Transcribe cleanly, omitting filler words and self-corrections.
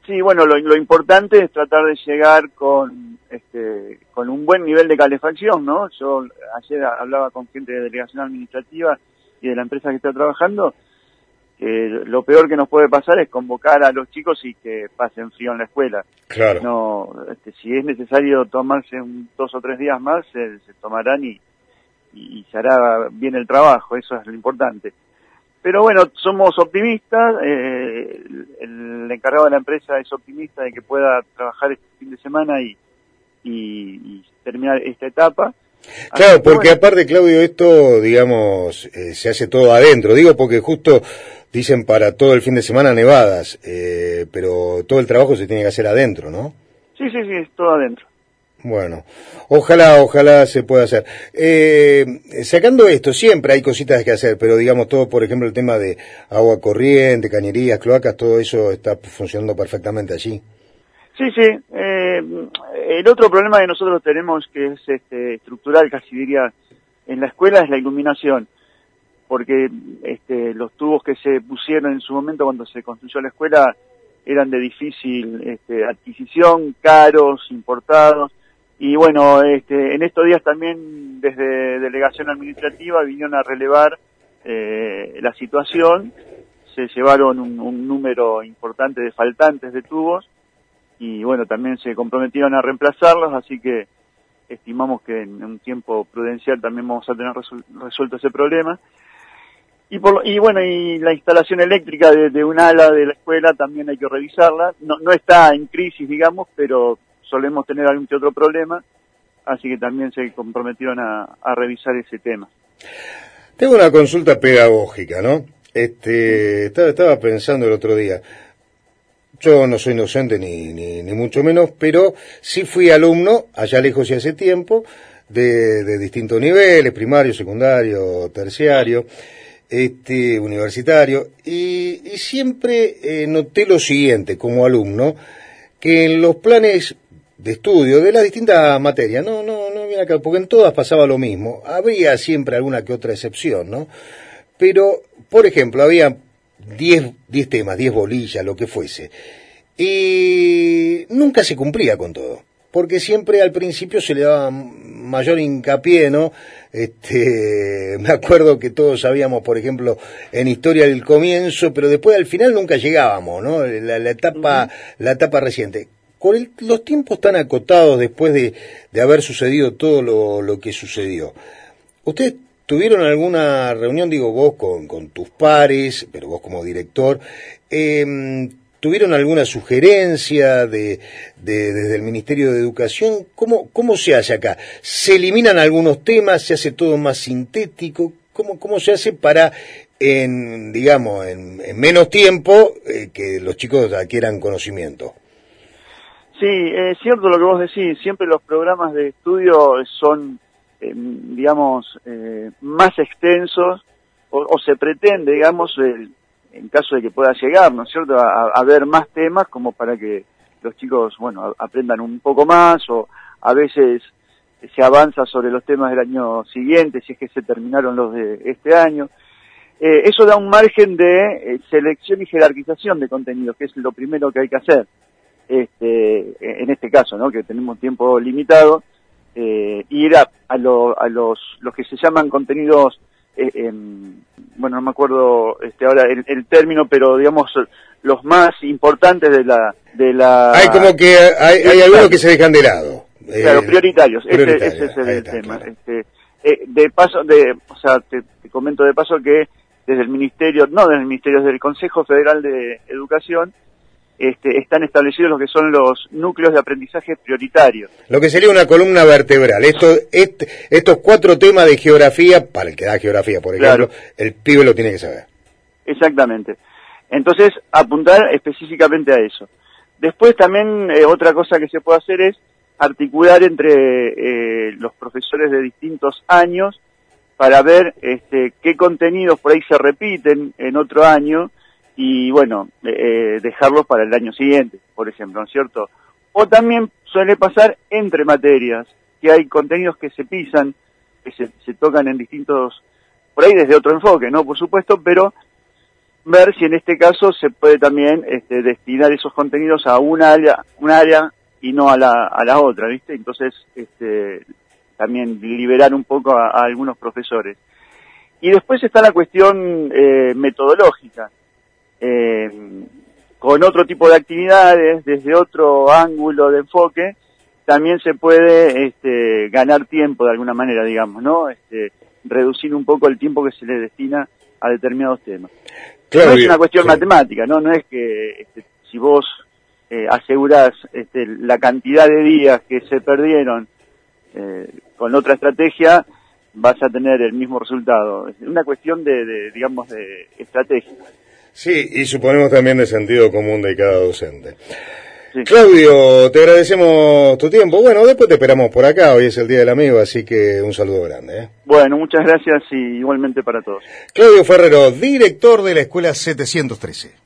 Sí, bueno, lo importante es tratar de llegar con un buen nivel de calefacción, ¿no? Yo ayer hablaba con gente de delegación administrativa y de la empresa que está trabajando, que lo peor que nos puede pasar es convocar a los chicos y que pasen frío en la escuela. Claro. No, si es necesario tomarse 2 o 3 días más, se tomarán y se hará bien el trabajo, eso es lo importante. Pero bueno, somos optimistas, el encargado de la empresa es optimista de que pueda trabajar este fin de semana y terminar esta etapa. Claro, porque bueno, aparte, Claudio, esto, digamos, se hace todo adentro. Digo porque justo dicen para todo el fin de semana nevadas, pero todo el trabajo se tiene que hacer adentro, ¿no? Sí, es todo adentro. Bueno, ojalá se pueda hacer. Sacando esto, siempre hay cositas que hacer, pero digamos todo, por ejemplo, el tema de agua corriente, cañerías, cloacas, todo eso está funcionando perfectamente allí. Sí. El otro problema que nosotros tenemos, que es estructural, casi diría, en la escuela, es la iluminación. Porque los tubos que se pusieron en su momento cuando se construyó la escuela eran de difícil adquisición, caros, importados. Y bueno, en estos días también desde delegación administrativa vinieron a relevar la situación. Se llevaron un número importante de faltantes de tubos y bueno, también se comprometieron a reemplazarlos, así que estimamos que en un tiempo prudencial también vamos a tener resuelto ese problema. Y bueno, y la instalación eléctrica de un ala de la escuela también hay que revisarla. No está en crisis, digamos, pero solemos tener algún que otro problema, así que también se comprometieron a revisar ese tema. Tengo una consulta pedagógica, ¿no? Estaba pensando el otro día. Yo no soy docente ni mucho menos, pero sí fui alumno, allá lejos y hace tiempo, de distintos niveles, primario, secundario, terciario, universitario, y siempre noté lo siguiente como alumno, que en los planes de estudio de las distintas materias, no viene acá, porque en todas pasaba lo mismo, habría siempre alguna que otra excepción, ¿no? Pero, por ejemplo, había 10 temas, 10 bolillas, lo que fuese, y nunca se cumplía con todo, porque siempre al principio se le daba mayor hincapié, ¿no? Me acuerdo que todos sabíamos, por ejemplo, en historia el comienzo, pero después al final nunca llegábamos, ¿no? La etapa reciente. Con los tiempos tan acotados después de haber sucedido todo lo que sucedió, ¿ustedes tuvieron alguna reunión, digo vos, con tus pares, pero vos como director, tuvieron alguna sugerencia desde el Ministerio de Educación? ¿Cómo se hace acá? ¿Se eliminan algunos temas? ¿Se hace todo más sintético? ¿Cómo se hace para, en menos tiempo, que los chicos adquieran conocimiento? Sí, es cierto lo que vos decís, siempre los programas de estudio son, más extensos, o se pretende, digamos, en caso de que pueda llegar, ¿no es cierto?, a ver más temas como para que los chicos, bueno, aprendan un poco más, o a veces se avanza sobre los temas del año siguiente, si es que se terminaron los de este año. Eso da un margen de selección y jerarquización de contenidos, que es lo primero que hay que hacer. En este caso, ¿no?, que tenemos tiempo limitado, ir a los que se llaman contenidos, bueno, no me acuerdo ahora el término, pero digamos los más importantes de la hay como que hay algunos que se dejan de lado. Claro, prioritarios. Ese es el tema. Claro. De paso, te comento de paso que desde el Ministerio, desde el Consejo Federal de Educación, están establecidos lo que son los núcleos de aprendizaje prioritarios. Lo que sería una columna vertebral. Estos 4 temas de geografía, para el que da geografía, por ejemplo, claro, el pibe lo tiene que saber. Exactamente. Entonces, apuntar específicamente a eso. Después también, otra cosa que se puede hacer es articular entre los profesores de distintos años para ver qué contenidos por ahí se repiten en otro año, y bueno, dejarlos para el año siguiente, por ejemplo, ¿no es cierto? O también suele pasar entre materias, que hay contenidos que se pisan, que se tocan en distintos, por ahí desde otro enfoque, ¿no? Por supuesto, pero ver si en este caso se puede también destinar esos contenidos a un área y no a la otra, ¿viste? Entonces, también liberar un poco a algunos profesores. Y después está la cuestión metodológica, con otro tipo de actividades, desde otro ángulo de enfoque, también se puede ganar tiempo de alguna manera, digamos, ¿no? Reducir un poco el tiempo que se le destina a determinados temas. Claro, no es una cuestión matemática, ¿no? No es que si vos asegurás la cantidad de días que se perdieron con otra estrategia, vas a tener el mismo resultado. Es una cuestión digamos, de estrategia. Sí, y suponemos también de sentido común de cada docente. Sí. Claudio, te agradecemos tu tiempo. Bueno, después te esperamos por acá. Hoy es el Día del Amigo, así que un saludo grande, ¿eh? Bueno, muchas gracias y igualmente para todos. Claudio Ferrero, director de la Escuela 713.